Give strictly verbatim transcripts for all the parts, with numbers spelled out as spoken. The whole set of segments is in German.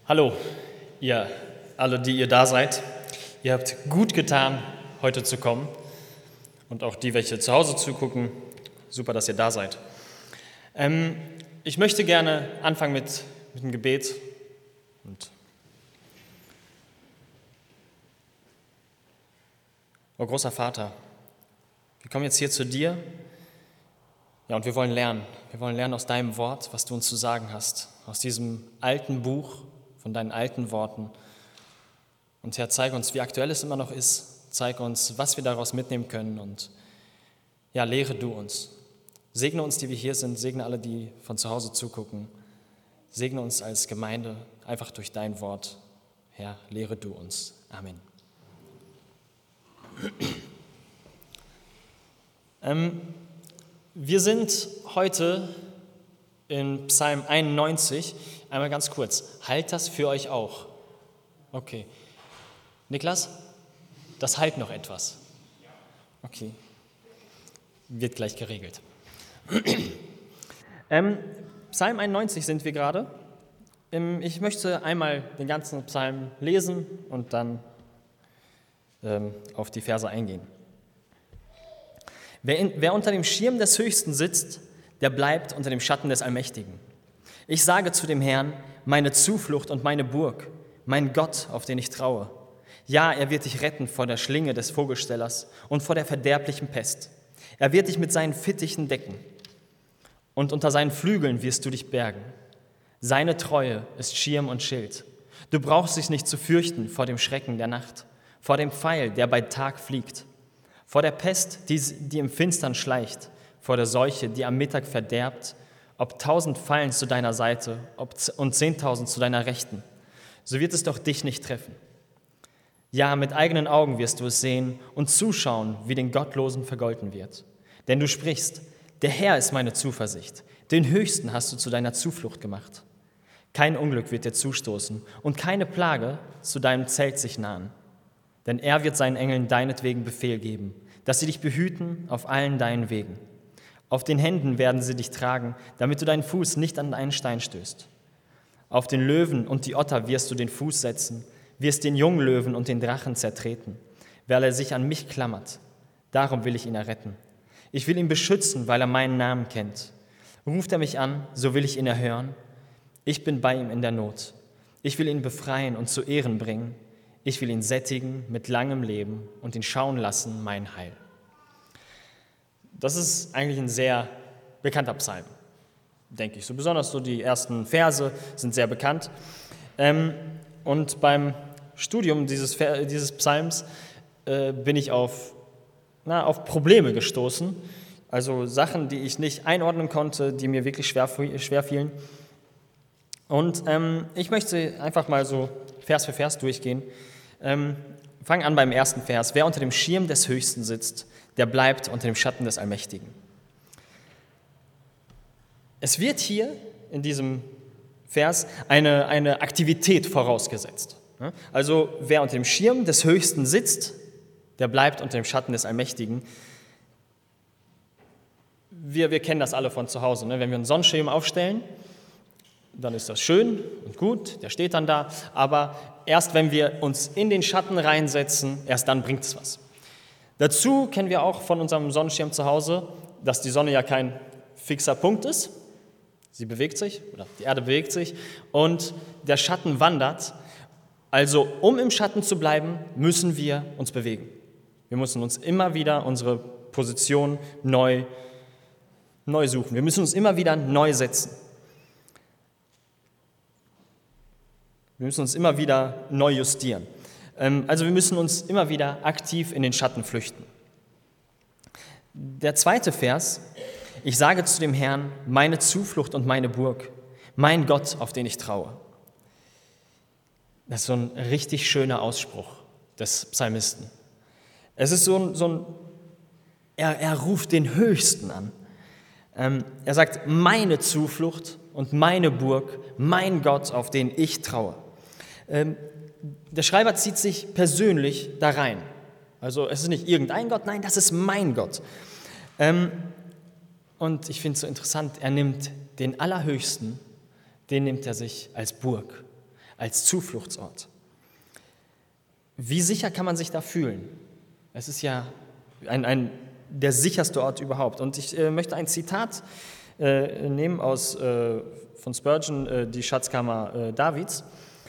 Hallo, ihr alle, die ihr da seid. Ihr habt gut getan, heute zu kommen. Und auch die, welche zu Hause zugucken, super, dass ihr da seid. Ähm, ich möchte gerne anfangen mit, mit einem Gebet. Und oh großer Vater, wir kommen jetzt hier zu dir. Ja, und wir wollen lernen. Wir wollen lernen aus deinem Wort, was du uns zu sagen hast. Aus diesem alten Buch, von deinen alten Worten. Und Herr, zeige uns, wie aktuell es immer noch ist. Zeige uns, was wir daraus mitnehmen können. Und ja, lehre du uns. Segne uns, die wir hier sind. Segne alle, die von zu Hause zugucken. Segne uns als Gemeinde einfach durch dein Wort. Herr, lehre du uns. Amen. ähm, wir sind heute in Psalm einundneunzig. Einmal ganz kurz. Halt das für euch auch. Okay. Niklas, das halt noch etwas. Okay. Wird gleich geregelt. ähm, Psalm einundneunzig sind wir gerade. Ähm, ich möchte einmal den ganzen Psalm lesen und dann ähm, auf die Verse eingehen. Wer, in, wer unter dem Schirm des Höchsten sitzt, der bleibt unter dem Schatten des Allmächtigen. Ich sage zu dem Herrn, meine Zuflucht und meine Burg, mein Gott, auf den ich traue. Ja, er wird dich retten vor der Schlinge des Vogelstellers und vor der verderblichen Pest. Er wird dich mit seinen Fittichen decken und unter seinen Flügeln wirst du dich bergen. Seine Treue ist Schirm und Schild. Du brauchst dich nicht zu fürchten vor dem Schrecken der Nacht, vor dem Pfeil, der bei Tag fliegt, vor der Pest, die, die im Finstern schleicht, vor der Seuche, die am Mittag verderbt, ob tausend fallen zu deiner Seite ob und zehntausend zu deiner Rechten, so wird es doch dich nicht treffen. Ja, mit eigenen Augen wirst du es sehen und zuschauen, wie den Gottlosen vergolten wird. Denn du sprichst, der Herr ist meine Zuversicht, den Höchsten hast du zu deiner Zuflucht gemacht. Kein Unglück wird dir zustoßen und keine Plage zu deinem Zelt sich nahen. Denn er wird seinen Engeln deinetwegen Befehl geben, dass sie dich behüten auf allen deinen Wegen. Auf den Händen werden sie dich tragen, damit du deinen Fuß nicht an einen Stein stößt. Auf den Löwen und die Otter wirst du den Fuß setzen, wirst den Junglöwen und den Drachen zertreten, weil er sich an mich klammert. Darum will ich ihn erretten. Ich will ihn beschützen, weil er meinen Namen kennt. Ruft er mich an, so will ich ihn erhören. Ich bin bei ihm in der Not. Ich will ihn befreien und zu Ehren bringen. Ich will ihn sättigen mit langem Leben und ihn schauen lassen, mein Heil. Das ist eigentlich ein sehr bekannter Psalm, denke ich. So besonders so die ersten Verse sind sehr bekannt. Ähm, und beim Studium dieses, dieses Psalms äh, bin ich auf, na, auf Probleme gestoßen. Also Sachen, die ich nicht einordnen konnte, die mir wirklich schwer, schwer fielen. Und ähm, ich möchte einfach mal so Vers für Vers durchgehen. Ähm, fang an beim ersten Vers. Wer unter dem Schirm des Höchsten sitzt, der bleibt unter dem Schatten des Allmächtigen. Es wird hier in diesem Vers eine, eine Aktivität vorausgesetzt. Also wer unter dem Schirm des Höchsten sitzt, der bleibt unter dem Schatten des Allmächtigen. Wir, wir kennen das alle von zu Hause. Ne? Wenn wir einen Sonnenschirm aufstellen, dann ist das schön und gut, der steht dann da. Aber erst wenn wir uns in den Schatten reinsetzen, erst dann bringt es was. Dazu kennen wir auch von unserem Sonnenschirm zu Hause, dass die Sonne ja kein fixer Punkt ist. Sie bewegt sich, oder die Erde bewegt sich, und der Schatten wandert. Also, um im Schatten zu bleiben, müssen wir uns bewegen. Wir müssen uns immer wieder unsere Position neu, neu suchen. Wir müssen uns immer wieder neu setzen. Wir müssen uns immer wieder neu justieren. Also wir müssen uns immer wieder aktiv in den Schatten flüchten. Der zweite Vers, ich sage zu dem Herrn, meine Zuflucht und meine Burg, mein Gott, auf den ich traue. Das ist so ein richtig schöner Ausspruch des Psalmisten. Es ist so ein, so ein er, er ruft den Höchsten an. Ähm, er sagt, meine Zuflucht und meine Burg, mein Gott, auf den ich traue. Ähm, Der Schreiber zieht sich persönlich da rein. Also es ist nicht irgendein Gott, nein, das ist mein Gott. Ähm, und ich finde es so interessant, er nimmt den Allerhöchsten, den nimmt er sich als Burg, als Zufluchtsort. Wie sicher kann man sich da fühlen? Es ist ja ein, ein, der sicherste Ort überhaupt. Und ich äh, möchte ein Zitat äh, nehmen aus, äh, von Spurgeon, äh, die Schatzkammer äh, Davids.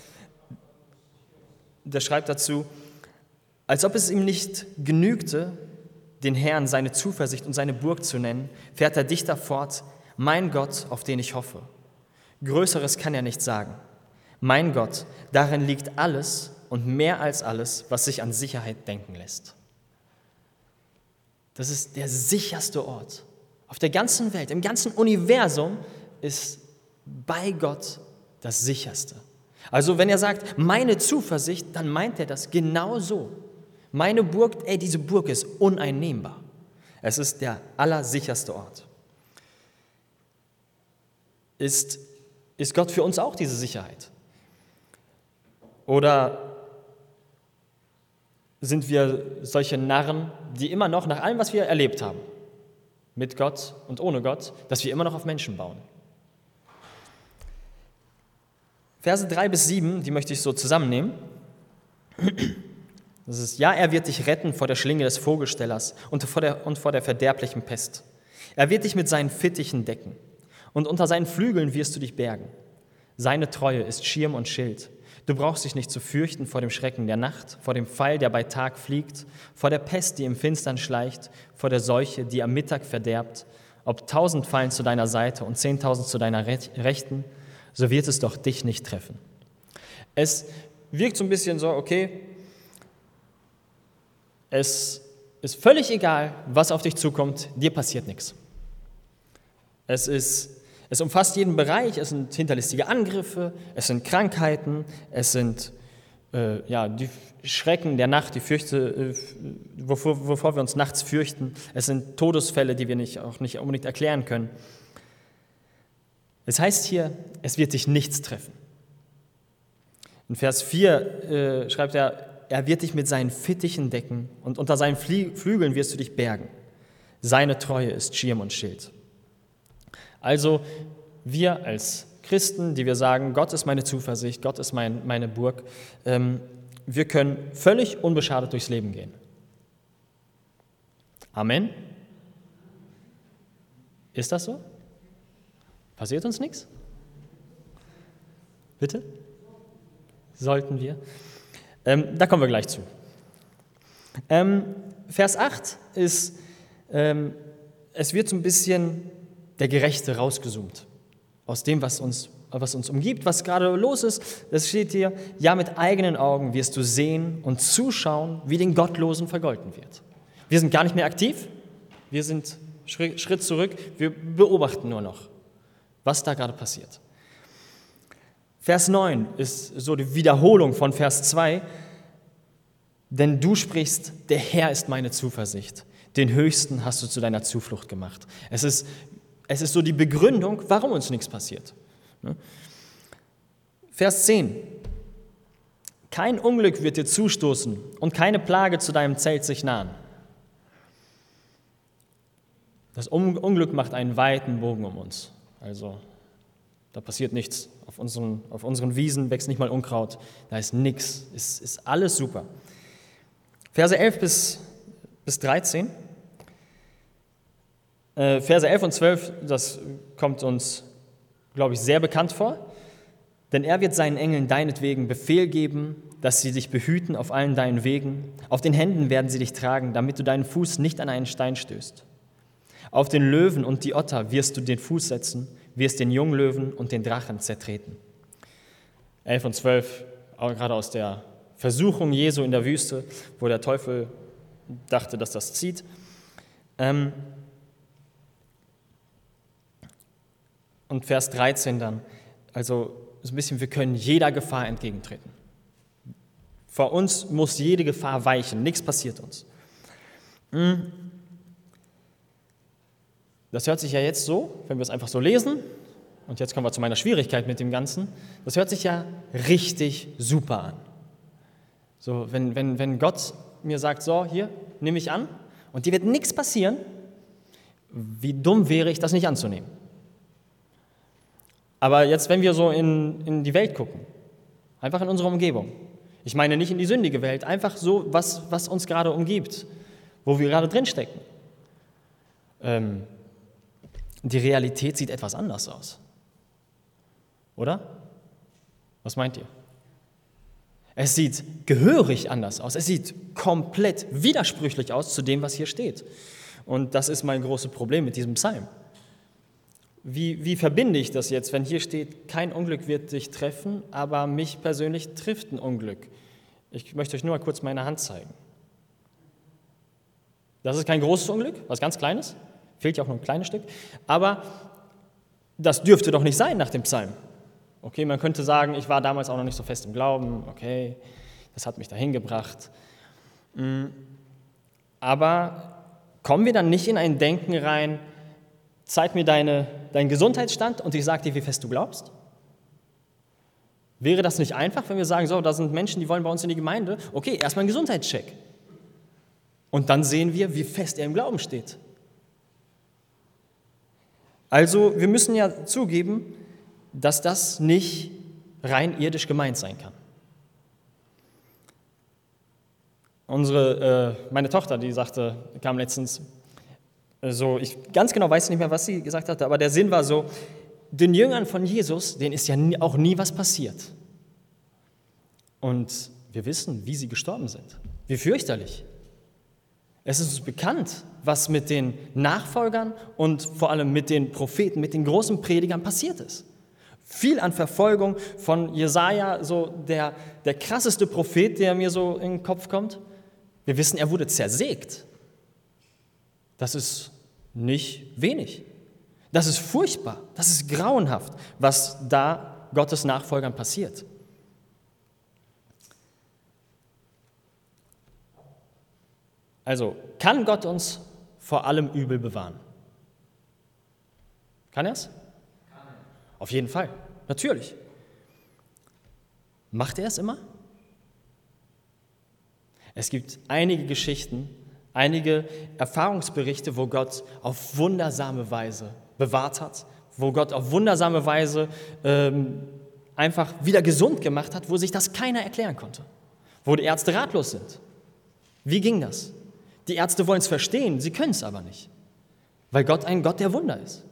Der schreibt dazu: Als ob es ihm nicht genügte, den Herrn seine Zuversicht und seine Burg zu nennen, fährt der Dichter fort: Mein Gott, auf den ich hoffe. Größeres kann er nicht sagen. Mein Gott, darin liegt alles und mehr als alles, was sich an Sicherheit denken lässt. Das ist der sicherste Ort. Auf der ganzen Welt, im ganzen Universum ist bei Gott das sicherste. Also wenn er sagt, meine Zuversicht, dann meint er das genau so. Meine Burg, ey, diese Burg ist uneinnehmbar. Es ist der allersicherste Ort. Ist, ist Gott für uns auch diese Sicherheit? Oder sind wir solche Narren, die immer noch, nach allem, was wir erlebt haben, mit Gott und ohne Gott, dass wir immer noch auf Menschen bauen? Verse drei bis sieben, die möchte ich so zusammennehmen. Das ist: Ja, er wird dich retten vor der Schlinge des Vogelstellers und vor der, und vor der verderblichen Pest. Er wird dich mit seinen Fittichen decken und unter seinen Flügeln wirst du dich bergen. Seine Treue ist Schirm und Schild. Du brauchst dich nicht zu fürchten vor dem Schrecken der Nacht, vor dem Pfeil, der bei Tag fliegt, vor der Pest, die im Finstern schleicht, vor der Seuche, die am Mittag verderbt. Ob tausend fallen zu deiner Seite und zehntausend zu deiner Rechten, so wird es doch dich nicht treffen. Es wirkt so ein bisschen so, okay, es ist völlig egal, was auf dich zukommt, dir passiert nichts. Es ist, es umfasst jeden Bereich, es sind hinterlistige Angriffe, es sind Krankheiten, es sind äh, ja, die Schrecken der Nacht, die Fürchte, äh, wovor, wovor wir uns nachts fürchten, es sind Todesfälle, die wir nicht, auch nicht unbedingt erklären können. Es heißt hier, es wird dich nichts treffen. In Vers vier äh, schreibt er, er wird dich mit seinen Fittichen decken und unter seinen Flie- Flügeln wirst du dich bergen. Seine Treue ist Schirm und Schild. Also wir als Christen, die wir sagen, Gott ist meine Zuversicht, Gott ist mein, meine Burg, ähm, wir können völlig unbeschadet durchs Leben gehen. Amen. Ist das so? Passiert uns nichts? Bitte? Sollten wir? Ähm, da kommen wir gleich zu. Ähm, Vers acht ist, ähm, es wird so ein bisschen der Gerechte rausgezoomt. Aus dem, was uns, was uns umgibt, was gerade los ist. Das steht hier: Ja, mit eigenen Augen wirst du sehen und zuschauen, wie den Gottlosen vergolten wird. Wir sind gar nicht mehr aktiv. Wir sind Schritt zurück. Wir beobachten nur noch, was da gerade passiert. Vers neun ist so die Wiederholung von Vers zwei. Denn du sprichst, der Herr ist meine Zuversicht. Den Höchsten hast du zu deiner Zuflucht gemacht. Es ist, es ist so die Begründung, warum uns nichts passiert. Vers zehn. Kein Unglück wird dir zustoßen und keine Plage zu deinem Zelt sich nahen. Das Unglück macht einen weiten Bogen um uns. Also da passiert nichts. Auf unseren, auf unseren Wiesen wächst nicht mal Unkraut. Da ist nichts. Es ist alles super. Verse elf bis, bis dreizehn. Äh, Verse elf und zwölf, das kommt uns, glaube ich, sehr bekannt vor. Denn er wird seinen Engeln deinetwegen Befehl geben, dass sie dich behüten auf allen deinen Wegen. Auf den Händen werden sie dich tragen, damit du deinen Fuß nicht an einen Stein stößt. Auf den Löwen und die Otter wirst du den Fuß setzen, wirst den Junglöwen und den Drachen zertreten. elf und zwölf, auch gerade aus der Versuchung Jesu in der Wüste, wo der Teufel dachte, dass das zieht. Ähm und Vers dreizehn dann, also so ein bisschen, wir können jeder Gefahr entgegentreten. Vor uns muss jede Gefahr weichen, nichts passiert uns. Das hört sich ja jetzt so, wenn wir es einfach so lesen, und jetzt kommen wir zu meiner Schwierigkeit mit dem Ganzen, das hört sich ja richtig super an. So, wenn, wenn, wenn Gott mir sagt, so, hier, nimm mich an, und dir wird nichts passieren, wie dumm wäre ich, das nicht anzunehmen. Aber jetzt, wenn wir so in, in die Welt gucken, Einfach in unserer Umgebung. Ich meine nicht in die sündige Welt, einfach so, was, was uns gerade umgibt, wo wir gerade drinstecken. Ähm, die Realität sieht etwas anders aus. Oder? Was meint ihr? Es sieht gehörig anders aus. Es sieht komplett widersprüchlich aus zu dem, was hier steht. Und das ist mein großes Problem mit diesem Psalm. Wie, wie verbinde ich das jetzt, wenn hier steht, kein Unglück wird dich treffen, aber mich persönlich trifft ein Unglück? Ich möchte euch nur mal kurz meine Hand zeigen. Das ist kein großes Unglück, was ganz Kleines. Fehlt ja auch noch ein kleines Stück. Aber das dürfte doch nicht sein nach dem Psalm. Okay, man könnte sagen, ich war damals auch noch nicht so fest im Glauben. Okay, das hat mich dahin gebracht. Aber kommen wir dann nicht in ein Denken rein, zeig mir deine, deinen Gesundheitsstand und ich sage dir, wie fest du glaubst? Wäre das nicht einfach, wenn wir sagen, so, da sind Menschen, die wollen bei uns in die Gemeinde. Okay, erstmal einen Gesundheitscheck. Und dann sehen wir, wie fest er im Glauben steht. Also, wir müssen ja zugeben, dass das nicht rein irdisch gemeint sein kann. Unsere, äh, meine Tochter, die sagte, kam letztens so, ich ganz genau weiß nicht mehr, was sie gesagt hatte, aber der Sinn war so, den Jüngern von Jesus, denen ist ja nie, auch nie was passiert. Und wir wissen, wie sie gestorben sind. Wie fürchterlich. Es ist uns bekannt, was mit den Nachfolgern und vor allem mit den Propheten, mit den großen Predigern passiert ist. Viel an Verfolgung von Jesaja, so der, der krasseste Prophet, der mir so in den Kopf kommt. Wir wissen, er wurde zersägt. Das ist nicht wenig. Das ist furchtbar, das ist grauenhaft, was da Gottes Nachfolgern passiert. Also, kann Gott uns vor allem Übel bewahren? Kann er es? Auf jeden Fall, natürlich. Macht er es immer? Es gibt einige Geschichten, einige Erfahrungsberichte, wo Gott auf wundersame Weise bewahrt hat, wo Gott auf wundersame Weise ähm, einfach wieder gesund gemacht hat, wo sich das keiner erklären konnte, wo die Ärzte ratlos sind. Wie ging das? Die Ärzte wollen es verstehen, sie können es aber nicht, weil Gott ein Gott der Wunder ist.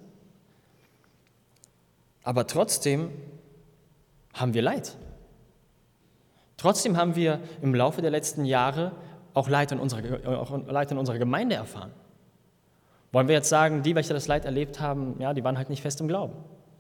Aber trotzdem haben wir Leid. Trotzdem haben wir im Laufe der letzten Jahre auch Leid in unserer, auch Leid in unserer Gemeinde erfahren. Wollen wir jetzt sagen, die, welche das Leid erlebt haben, ja, die waren halt nicht fest im Glauben?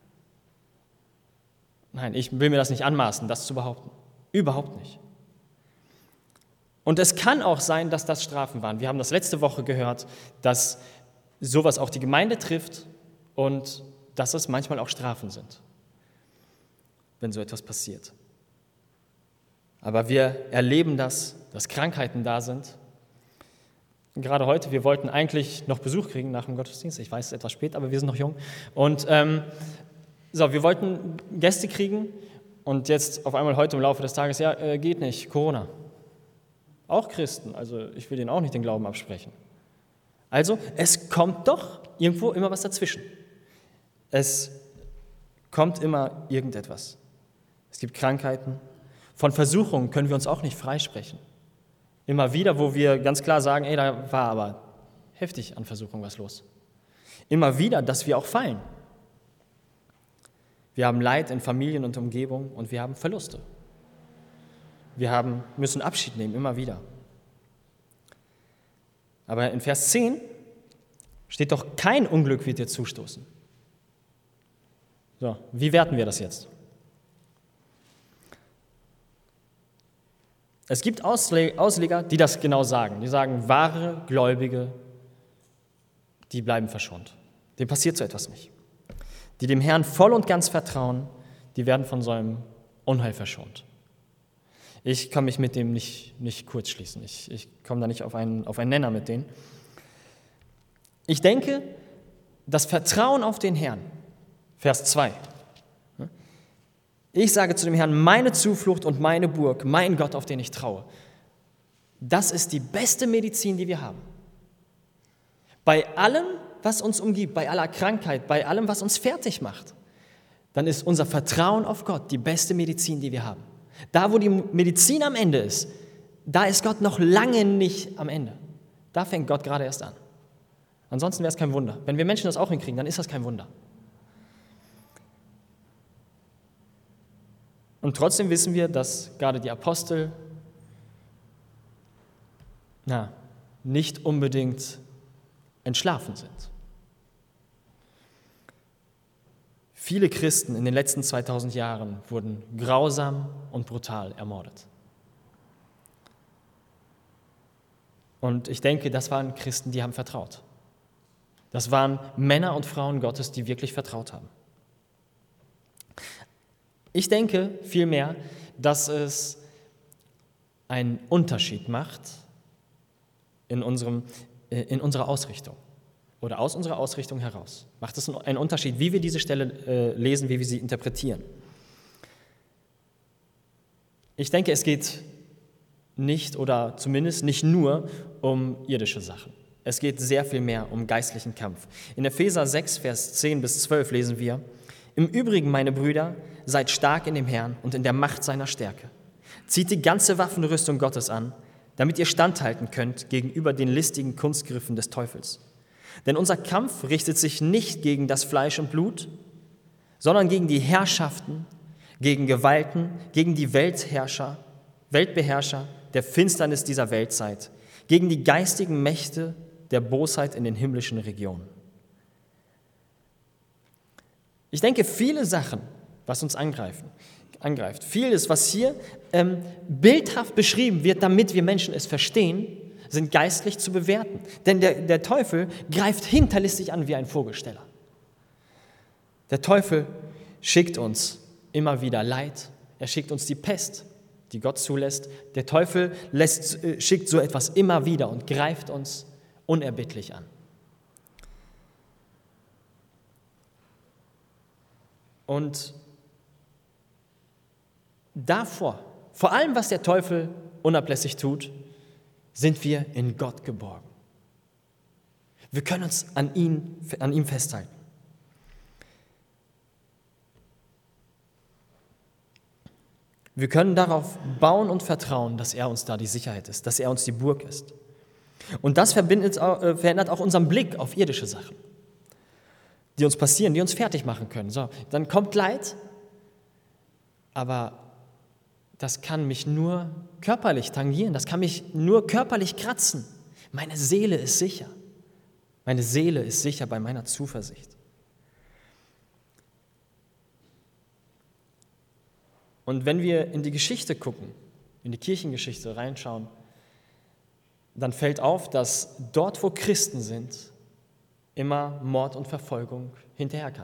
Nein, ich will mir das nicht anmaßen, das zu behaupten. Überhaupt nicht. Und es kann auch sein, dass das Strafen waren. Wir haben das letzte Woche gehört, dass sowas auch die Gemeinde trifft und dass es manchmal auch Strafen sind, wenn so etwas passiert. Aber wir erleben das, dass Krankheiten da sind. Gerade heute, wir wollten eigentlich noch Besuch kriegen nach dem Gottesdienst. Ich weiß, es ist etwas spät, aber wir sind noch jung. Und ähm, so, wir wollten Gäste kriegen und jetzt auf einmal heute im Laufe des Tages, ja, äh, geht nicht, Corona. Auch Christen, also ich will denen auch nicht den Glauben absprechen. Also, es kommt doch irgendwo immer was dazwischen. Es kommt immer irgendetwas. Es gibt Krankheiten. Von Versuchungen können wir uns auch nicht freisprechen. Immer wieder, wo wir ganz klar sagen, ey, da war aber heftig an Versuchung was los. Immer wieder, dass wir auch fallen. Wir haben Leid in Familien und Umgebung und wir haben Verluste. Wir haben, müssen Abschied nehmen, immer wieder. Aber in Vers zehn steht doch, kein Unglück wird dir zustoßen. So, wie werten wir das jetzt? Es gibt Ausleger, die das genau sagen. Die sagen, wahre Gläubige, die bleiben verschont. Dem passiert so etwas nicht. Die dem Herrn voll und ganz vertrauen, die werden von so einem Unheil verschont. Ich kann mich mit dem nicht, nicht kurzschließen. Ich, ich komme da nicht auf einen, auf einen Nenner mit denen. Ich denke, das Vertrauen auf den Herrn, Vers zwei. Ich sage zu dem Herrn, meine Zuflucht und meine Burg, mein Gott, auf den ich traue. Das ist die beste Medizin, die wir haben. Bei allem, was uns umgibt, bei aller Krankheit, bei allem, was uns fertig macht, dann ist unser Vertrauen auf Gott die beste Medizin, die wir haben. Da, wo die Medizin am Ende ist, da ist Gott noch lange nicht am Ende. Da fängt Gott gerade erst an. Ansonsten wäre es kein Wunder. Wenn wir Menschen das auch hinkriegen, dann ist das kein Wunder. Und trotzdem wissen wir, dass gerade die Apostel na, nicht unbedingt entschlafen sind. Viele Christen in den letzten zweitausend Jahren wurden grausam und brutal ermordet. Und ich denke, das waren Christen, die haben vertraut. Das waren Männer und Frauen Gottes, die wirklich vertraut haben. Ich denke vielmehr, dass es einen Unterschied macht in, unserem, in unserer Ausrichtung oder aus unserer Ausrichtung heraus. Macht es einen Unterschied, wie wir diese Stelle äh, lesen, wie wir sie interpretieren. Ich denke, es geht nicht oder zumindest nicht nur um irdische Sachen. Es geht sehr viel mehr um geistlichen Kampf. In Epheser sechs, Vers zehn bis zwölf lesen wir: Im Übrigen, meine Brüder, seid stark in dem Herrn und in der Macht seiner Stärke. Zieht die ganze Waffenrüstung Gottes an, damit ihr standhalten könnt gegenüber den listigen Kunstgriffen des Teufels. Denn unser Kampf richtet sich nicht gegen das Fleisch und Blut, sondern gegen die Herrschaften, gegen Gewalten, gegen die Weltherrscher, Weltbeherrscher der Finsternis dieser Weltzeit, gegen die geistigen Mächte der Bosheit in den himmlischen Regionen. Ich denke, viele Sachen, was uns angreifen, angreift, vieles, was hier ähm, bildhaft beschrieben wird, damit wir Menschen es verstehen, sind geistlich zu bewerten. Denn der, der Teufel greift hinterlistig an wie ein Vogelsteller. Der Teufel schickt uns immer wieder Leid. Er schickt uns die Pest, die Gott zulässt. Der Teufel lässt, schickt so etwas immer wieder und greift uns unerbittlich an. Und davor, vor allem was der Teufel unablässig tut, sind wir in Gott geborgen. Wir können uns an ihn, an ihm festhalten. Wir können darauf bauen und vertrauen, dass er uns da die Sicherheit ist, dass er uns die Burg ist. Und das verbindet, äh, verändert auch unseren Blick auf irdische Sachen, die uns passieren, die uns fertig machen können. So, dann kommt Leid, aber das kann mich nur körperlich tangieren, das kann mich nur körperlich kratzen. Meine Seele ist sicher. Meine Seele ist sicher bei meiner Zuversicht. Und wenn wir in die Geschichte gucken, in die Kirchengeschichte reinschauen, dann fällt auf, dass dort, wo Christen sind, immer Mord und Verfolgung hinterherkam.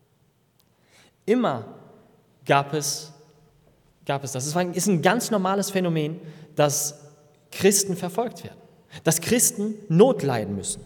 Immer gab es, gab es das. Es ist ein ganz normales Phänomen, dass Christen verfolgt werden, dass Christen Not leiden müssen.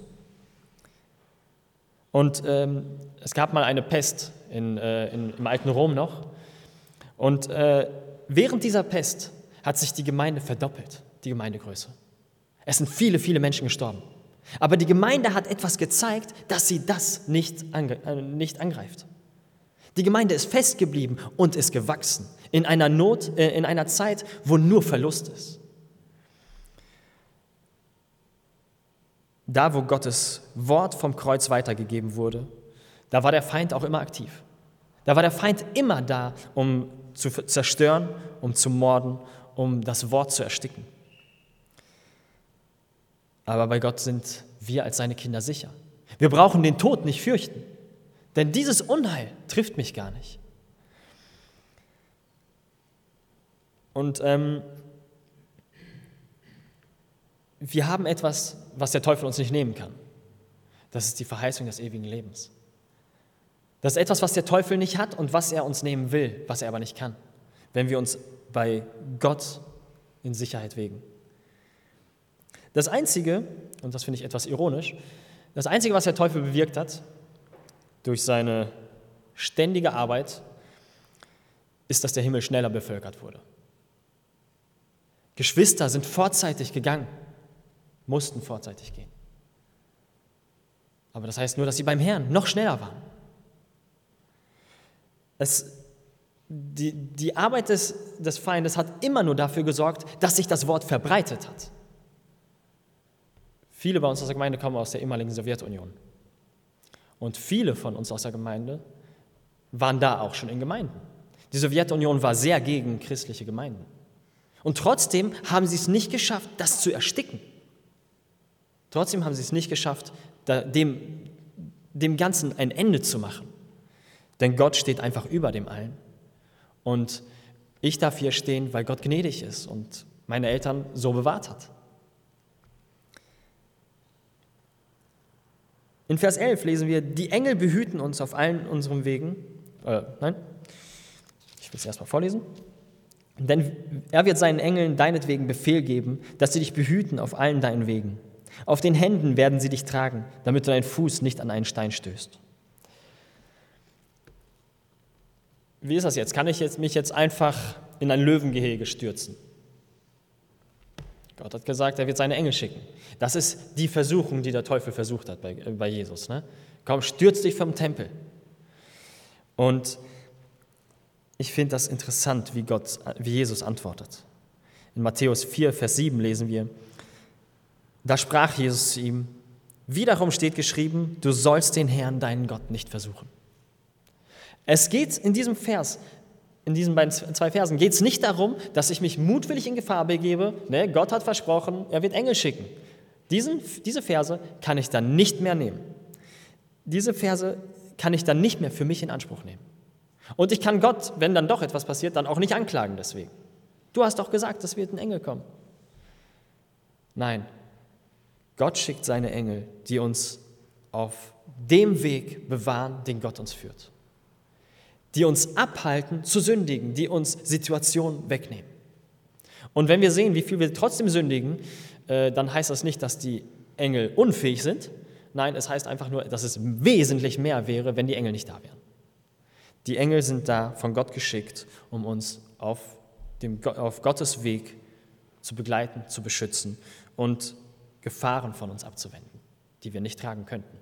Und ähm, es gab mal eine Pest in, äh, in, im alten Rom noch. Und äh, während dieser Pest hat sich die Gemeinde verdoppelt, die Gemeindegröße. Es sind viele, viele Menschen gestorben. Aber die Gemeinde hat etwas gezeigt, dass sie das nicht, ange- äh, nicht angreift. Die Gemeinde ist festgeblieben und ist gewachsen in einer Not, äh, in einer Zeit, wo nur Verlust ist. Da, wo Gottes Wort vom Kreuz weitergegeben wurde, da war der Feind auch immer aktiv. Da war der Feind immer da, um zu zerstören, um zu morden, um das Wort zu ersticken. Aber bei Gott sind wir als seine Kinder sicher. Wir brauchen den Tod nicht fürchten, denn dieses Unheil trifft mich gar nicht. Und ähm, wir haben etwas, was der Teufel uns nicht nehmen kann. Das ist die Verheißung des ewigen Lebens. Das ist etwas, was der Teufel nicht hat und was er uns nehmen will, was er aber nicht kann, wenn wir uns bei Gott in Sicherheit wägen. Das Einzige, und das finde ich etwas ironisch, das Einzige, was der Teufel bewirkt hat, durch seine ständige Arbeit, ist, dass der Himmel schneller bevölkert wurde. Geschwister sind vorzeitig gegangen, mussten vorzeitig gehen. Aber das heißt nur, dass sie beim Herrn noch schneller waren. Es die, die Arbeit des, des Feindes hat immer nur dafür gesorgt, dass sich das Wort verbreitet hat. Viele bei uns aus der Gemeinde kommen aus der ehemaligen Sowjetunion. Und viele von uns aus der Gemeinde waren da auch schon in Gemeinden. Die Sowjetunion war sehr gegen christliche Gemeinden. Und trotzdem haben sie es nicht geschafft, das zu ersticken. Trotzdem haben sie es nicht geschafft, dem, dem Ganzen ein Ende zu machen. Denn Gott steht einfach über dem allen. Und ich darf hier stehen, weil Gott gnädig ist und meine Eltern so bewahrt hat. In Vers elf lesen wir, die Engel behüten uns auf allen unseren Wegen. Äh, nein, ich will es erstmal vorlesen. Denn er wird seinen Engeln deinetwegen Befehl geben, dass sie dich behüten auf allen deinen Wegen. Auf den Händen werden sie dich tragen, damit du dein Fuß nicht an einen Stein stößt. Wie ist das jetzt? Kann ich jetzt, mich jetzt einfach in ein Löwengehege stürzen? Gott hat gesagt, er wird seine Engel schicken. Das ist die Versuchung, die der Teufel versucht hat bei, bei Jesus. Ne? Komm, stürz dich vom Tempel. Und ich finde das interessant, wie, Gott, wie Jesus antwortet. In Matthäus vier, Vers sieben lesen wir, da sprach Jesus zu ihm, wiederum steht geschrieben, du sollst den Herrn, deinen Gott, nicht versuchen. Es geht in diesem Vers, in diesen beiden zwei Versen, geht es nicht darum, dass ich mich mutwillig in Gefahr begebe. Ne, Gott hat versprochen, er wird Engel schicken. Diesen, diese Verse kann ich dann nicht mehr nehmen. Diese Verse kann ich dann nicht mehr für mich in Anspruch nehmen. Und ich kann Gott, wenn dann doch etwas passiert, dann auch nicht anklagen deswegen. Du hast doch gesagt, es wird ein Engel kommen. Nein, Gott schickt seine Engel, die uns auf dem Weg bewahren, den Gott uns führt. Die uns abhalten zu sündigen, die uns Situationen wegnehmen. Und wenn wir sehen, wie viel wir trotzdem sündigen, äh, dann heißt das nicht, dass die Engel unfähig sind. Nein, es heißt einfach nur, dass es wesentlich mehr wäre, wenn die Engel nicht da wären. Die Engel sind da von Gott geschickt, um uns auf, dem, auf Gottes Weg zu begleiten, zu beschützen und Gefahren von uns abzuwenden, die wir nicht tragen könnten.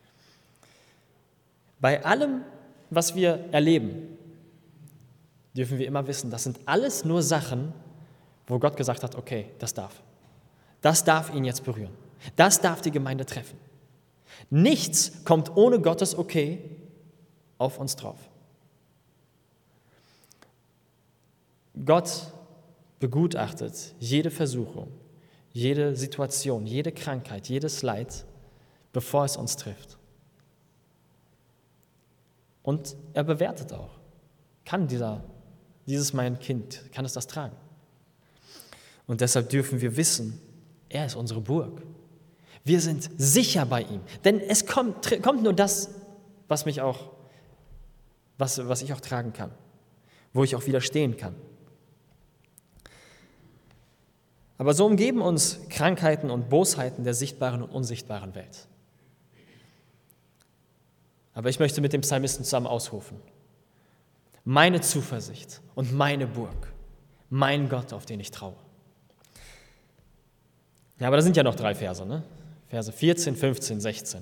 Bei allem, was wir erleben, dürfen wir immer wissen, das sind alles nur Sachen, wo Gott gesagt hat, okay, das darf. Das darf ihn jetzt berühren. Das darf die Gemeinde treffen. Nichts kommt ohne Gottes Okay auf uns drauf. Gott begutachtet jede Versuchung, jede Situation, jede Krankheit, jedes Leid, bevor es uns trifft. Und er bewertet auch, kann dieser, dieses mein Kind, kann es das tragen? Und deshalb dürfen wir wissen, er ist unsere Burg. Wir sind sicher bei ihm, denn es kommt, kommt nur das, was mich auch, was, was ich auch tragen kann, wo ich auch widerstehen kann. Aber so umgeben uns Krankheiten und Bosheiten der sichtbaren und unsichtbaren Welt. Aber ich möchte mit dem Psalmisten zusammen ausrufen. Meine Zuversicht und meine Burg, mein Gott, auf den ich traue. Ja, aber da sind ja noch drei Verse, ne? Verse vierzehn, fünfzehn, sechzehn.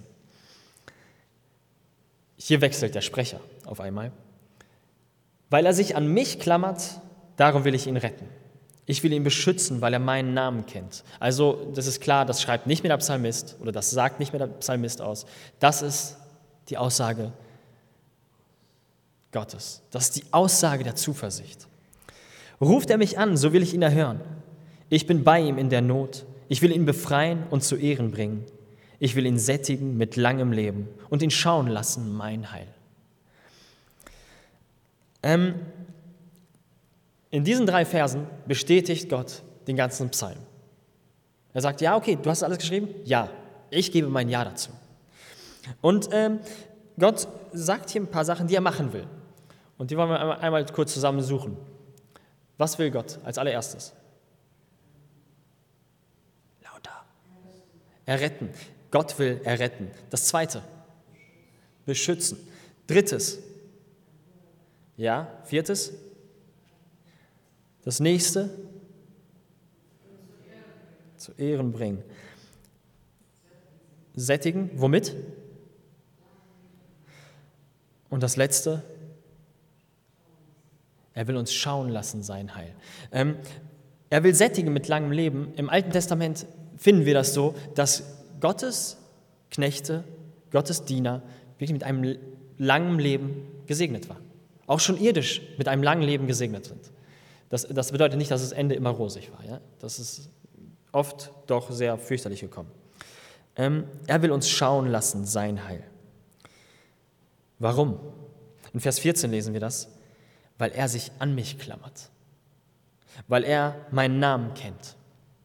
Hier wechselt der Sprecher auf einmal. Weil er sich an mich klammert, darum will ich ihn retten. Ich will ihn beschützen, weil er meinen Namen kennt. Also, das ist klar, das schreibt nicht mehr der Psalmist oder das sagt nicht mehr der Psalmist aus. Das ist die Aussage Gottes. Das ist die Aussage der Zuversicht. Ruft er mich an, so will ich ihn erhören. Ich bin bei ihm in der Not. Ich will ihn befreien und zu Ehren bringen. Ich will ihn sättigen mit langem Leben und ihn schauen lassen, mein Heil. Ähm, in diesen drei Versen bestätigt Gott den ganzen Psalm. Er sagt, ja, okay, du hast alles geschrieben? Ja, ich gebe mein Ja dazu. Und ähm, Gott sagt hier ein paar Sachen, die er machen will. Und die wollen wir einmal, einmal kurz zusammen suchen. Was will Gott als allererstes? Lauter. Erretten. Gott will erretten. Das Zweite. Beschützen. Drittes. Ja, viertes. Das Nächste. Zu Ehren bringen. Sättigen. Womit? Und das Letzte, Er will uns schauen lassen, sein Heil. Ähm, er will sättigen mit langem Leben. Im Alten Testament finden wir das so, dass Gottes Knechte, Gottes Diener wirklich mit einem langen Leben gesegnet waren. Auch schon irdisch mit einem langen Leben gesegnet sind. Das, das bedeutet nicht, dass das Ende immer rosig war. Ja? Das ist oft doch sehr fürchterlich gekommen. Ähm, er will uns schauen lassen, sein Heil. Warum? In Vers vierzehn lesen wir das. Weil er sich an mich klammert. Weil er meinen Namen kennt.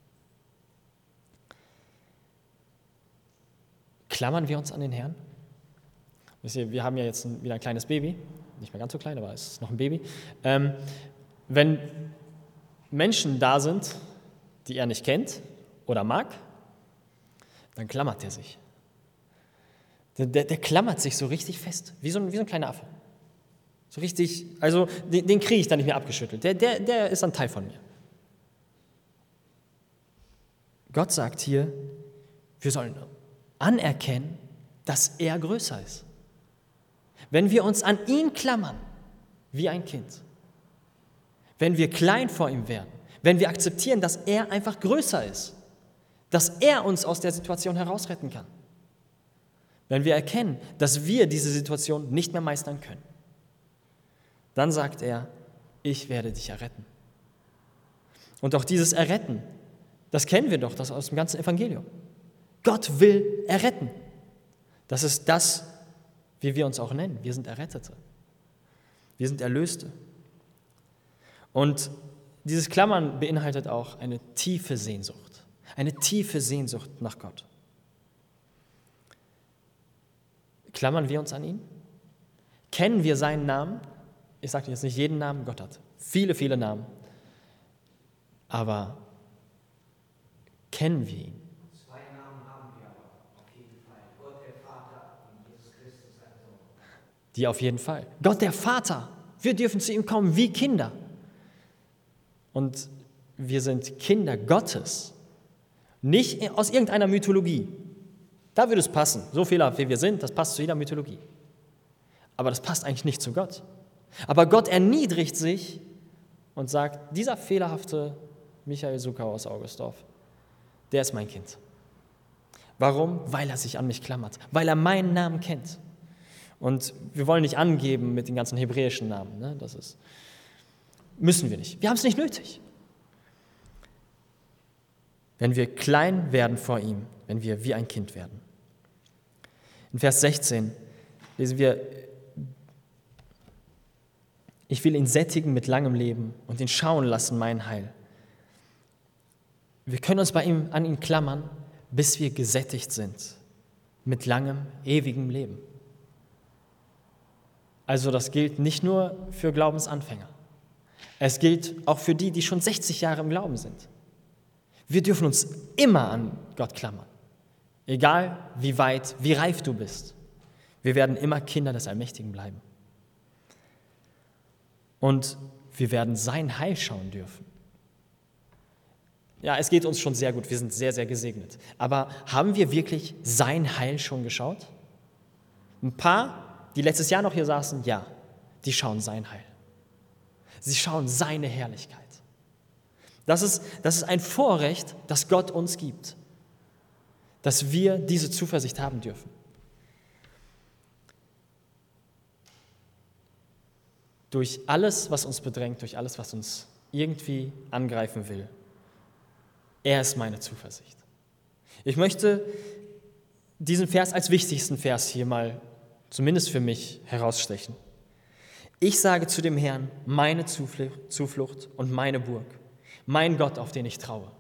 Klammern wir uns an den Herrn? Wisst ihr, wir haben ja jetzt ein, wieder ein kleines Baby. Nicht mehr ganz so klein, aber es ist noch ein Baby. Ähm, wenn Menschen da sind, die er nicht kennt oder mag, dann klammert er sich. Der, der, der klammert sich so richtig fest, wie so ein, wie so ein kleiner Affe. So richtig, also den, den kriege ich dann nicht mehr abgeschüttelt. Der, der, der ist ein Teil von mir. Gott sagt hier, wir sollen anerkennen, dass er größer ist. Wenn wir uns an ihn klammern, wie ein Kind, wenn wir klein vor ihm werden, wenn wir akzeptieren, dass er einfach größer ist, dass er uns aus der Situation herausretten kann, wenn wir erkennen, dass wir diese Situation nicht mehr meistern können, dann sagt er, ich werde dich erretten. Und auch dieses Erretten, das kennen wir doch das aus dem ganzen Evangelium. Gott will erretten. Das ist das, wie wir uns auch nennen. Wir sind Errettete. Wir sind Erlöste. Und dieses Klammern beinhaltet auch eine tiefe Sehnsucht. Eine tiefe Sehnsucht nach Gott. Klammern wir uns an ihn? Kennen wir seinen Namen? Ich sage jetzt nicht jeden Namen, Gott hat viele, viele Namen. Aber kennen wir ihn? Zwei Namen haben wir aber auf jeden Fall. Gott der Vater und Jesus Christus, sein Sohn. Die auf jeden Fall. Gott der Vater. Wir dürfen zu ihm kommen wie Kinder. Und wir sind Kinder Gottes. Nicht aus irgendeiner Mythologie. Da würde es passen. So fehlerhaft wie wir sind, das passt zu jeder Mythologie. Aber das passt eigentlich nicht zu Gott. Aber Gott erniedrigt sich und sagt, dieser fehlerhafte Michael Sukau aus Augustdorf, der ist mein Kind. Warum? Weil er sich an mich klammert, weil er meinen Namen kennt. Und wir wollen nicht angeben mit den ganzen hebräischen Namen. Ne? Das ist, müssen wir nicht. Wir haben es nicht nötig. Wenn wir klein werden vor ihm, wenn wir wie ein Kind werden. In Vers sechzehn lesen wir, ich will ihn sättigen mit langem Leben und ihn schauen lassen, mein Heil. Wir können uns bei ihm an ihn klammern, bis wir gesättigt sind mit langem, ewigem Leben. Also das gilt nicht nur für Glaubensanfänger. Es gilt auch für die, die schon sechzig Jahre im Glauben sind. Wir dürfen uns immer an Gott klammern. Egal wie weit, wie reif du bist. Wir werden immer Kinder des Allmächtigen bleiben. Und wir werden sein Heil schauen dürfen. Ja, es geht uns schon sehr gut, wir sind sehr, sehr gesegnet. Aber haben wir wirklich sein Heil schon geschaut? Ein paar, die letztes Jahr noch hier saßen, ja, die schauen sein Heil. Sie schauen seine Herrlichkeit. Das ist, das ist ein Vorrecht, das Gott uns gibt, dass wir diese Zuversicht haben dürfen. Durch alles, was uns bedrängt, durch alles, was uns irgendwie angreifen will, er ist meine Zuversicht. Ich möchte diesen Vers als wichtigsten Vers hier mal, zumindest für mich, herausstechen. Ich sage zu dem Herrn, meine Zuflucht und meine Burg, mein Gott, auf den ich traue.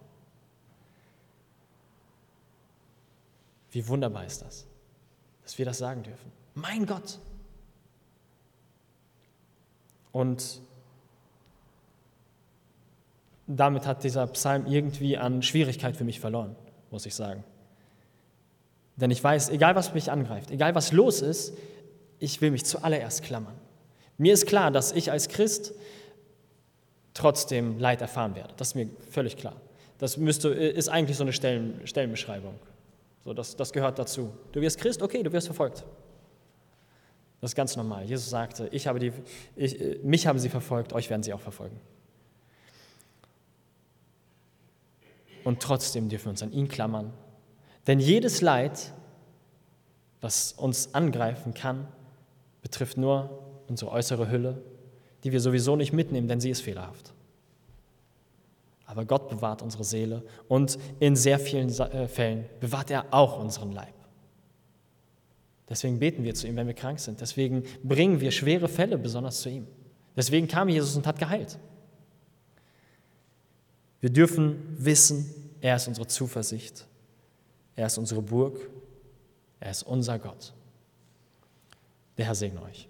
Wie wunderbar ist das, dass wir das sagen dürfen. Mein Gott. Und damit hat dieser Psalm irgendwie an Schwierigkeit für mich verloren, muss ich sagen. Denn ich weiß, egal was mich angreift, egal was los ist, ich will mich zuallererst klammern. Mir ist klar, dass ich als Christ trotzdem Leid erfahren werde. Das ist mir völlig klar. Das müsste, ist eigentlich so eine Stellen, Stellenbeschreibung. So, das, das gehört dazu. Du wirst Christ, okay, du wirst verfolgt. Das ist ganz normal. Jesus sagte, ich habe die, ich, mich haben sie verfolgt, euch werden sie auch verfolgen. Und trotzdem dürfen wir uns an ihn klammern. Denn jedes Leid, was uns angreifen kann, betrifft nur unsere äußere Hülle, die wir sowieso nicht mitnehmen, denn sie ist fehlerhaft. Aber Gott bewahrt unsere Seele und in sehr vielen Fällen bewahrt er auch unseren Leib. Deswegen beten wir zu ihm, wenn wir krank sind. Deswegen bringen wir schwere Fälle besonders zu ihm. Deswegen kam Jesus und hat geheilt. Wir dürfen wissen, er ist unsere Zuversicht. Er ist unsere Burg. Er ist unser Gott. Der Herr segne euch.